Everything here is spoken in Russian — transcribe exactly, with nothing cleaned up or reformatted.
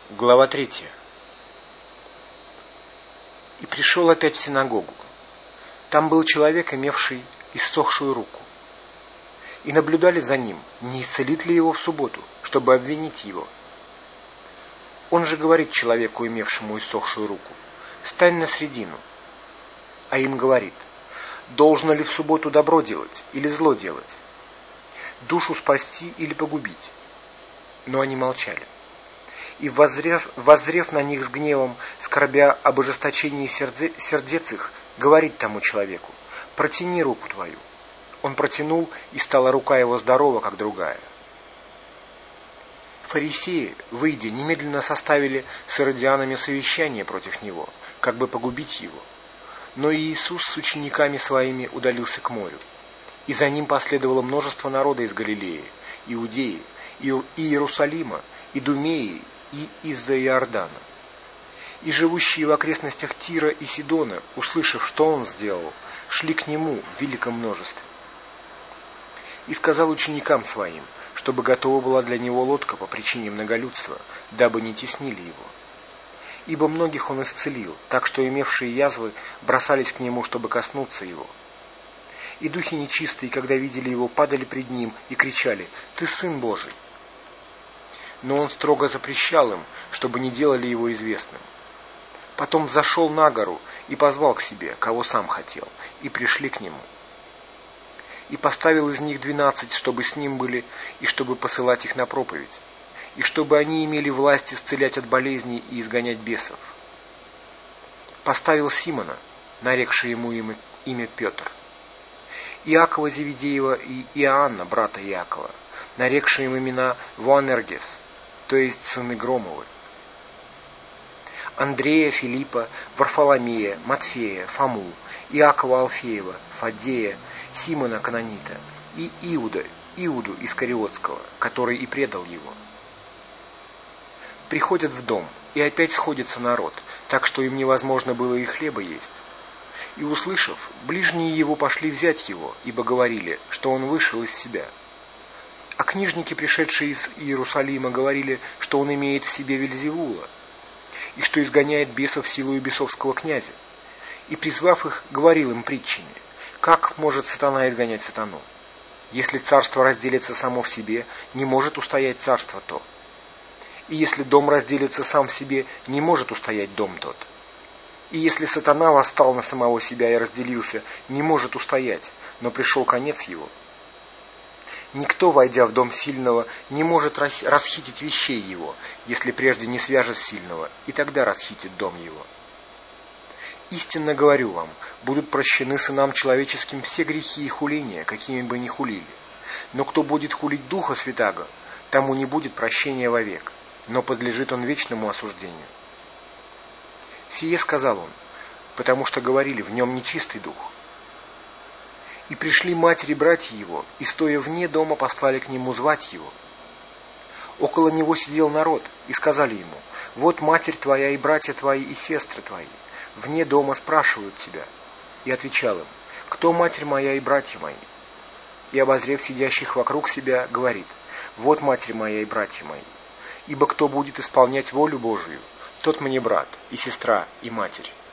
Глава третья. И пришел опять в синагогу. Там был человек, имевший иссохшую руку. И наблюдали за ним, не исцелит ли его в субботу, чтобы обвинить его. Он же говорит человеку, имевшему иссохшую руку: «Стань на средину». А им говорит: «Должно ли в субботу добро делать или зло делать? Душу спасти или погубить?» Но они молчали. И, воззрев, воззрев на них с гневом, скорбя об ожесточении сердце, сердец их, говорит тому человеку: «Протяни руку твою». Он протянул, и стала рука его здорова, как другая. Фарисеи, выйдя, немедленно составили с иродианами совещание против него, как бы погубить его. Но и Иисус с учениками своими удалился к морю. И за ним последовало множество народа из Галилеи, Иудеи, и Иерусалима, Идумеи, и из-за Иордана. И живущие в окрестностях Тира и Сидона, услышав, что он сделал, шли к нему в великом множестве. И сказал ученикам своим, чтобы готова была для него лодка по причине многолюдства, дабы не теснили его. Ибо многих он исцелил, так что имевшие язвы бросались к нему, чтобы коснуться его. И духи нечистые, когда видели его, падали пред ним и кричали: «Ты Сын Божий!» Но он строго запрещал им, чтобы не делали его известным. Потом зашел на гору и позвал к себе, кого сам хотел, и пришли к нему. И поставил из них двенадцать, чтобы с ним были, и чтобы посылать их на проповедь, и чтобы они имели власть исцелять от болезней и изгонять бесов. Поставил Симона, нарекший ему имя, имя Петр, Иакова Зеведеева и Иоанна, брата Иакова, нарекшие им имена Вуанергес, то есть сыны Громовы, Андрея, Филиппа, Варфоломея, Матфея, Фому, Иакова Алфеева, Фаддея, Симона Канонита и Иуда, Иуду Искариотского, который и предал его. Приходят в дом, и опять сходится народ, так что им невозможно было и хлеба есть. И, услышав, ближние его пошли взять его, ибо говорили, что он вышел из себя. А книжники, пришедшие из Иерусалима, говорили, что он имеет в себе Вельзевула, и что изгоняет бесов силою бесовского князя. И, призвав их, говорил им притчами: «Как может сатана изгонять сатану? Если царство разделится само в себе, не может устоять царство то. И если дом разделится сам в себе, не может устоять дом тот. И если сатана восстал на самого себя и разделился, не может устоять, но пришел конец его. Никто, войдя в дом сильного, не может расхитить вещей его, если прежде не свяжет сильного, и тогда расхитит дом его. Истинно говорю вам, будут прощены сынам человеческим все грехи и хуления, какими бы ни хулили. Но кто будет хулить Духа Святаго, тому не будет прощения вовек, но подлежит он вечному осуждению». Сие сказал он, потому что говорили: в нем нечистый дух. И пришли матери и братья его, и, стоя вне дома, послали к нему звать его. Около него сидел народ, и сказали ему: «Вот матерь твоя и братья твои и сестры твои вне дома спрашивают тебя». И отвечал им: «Кто матерь моя и братья мои?» И, обозрев сидящих вокруг себя, говорит: «Вот матерь моя и братья мои. Ибо кто будет исполнять волю Божию, тот мне брат и сестра и матерь».